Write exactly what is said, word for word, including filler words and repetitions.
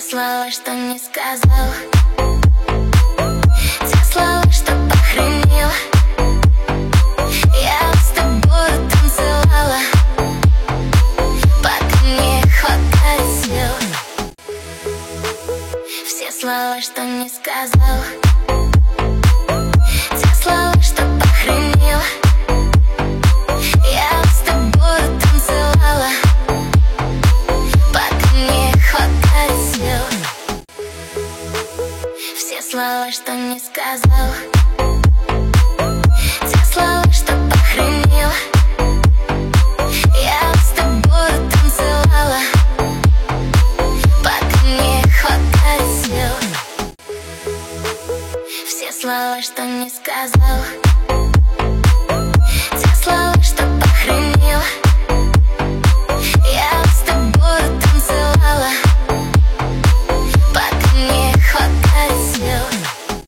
слова, что не сказал, те слова, что похоронил. Я с тобой танцевала, пока не хватает сил. Все слова, что не сказал, те слова, что похоронил. Я с тобой танцевала, пока не хватает сил. Все слова, что не сказал, те слова, что похоронил. Я с тобой танцевала, пока не хватает сил. Все слова, что не сказал.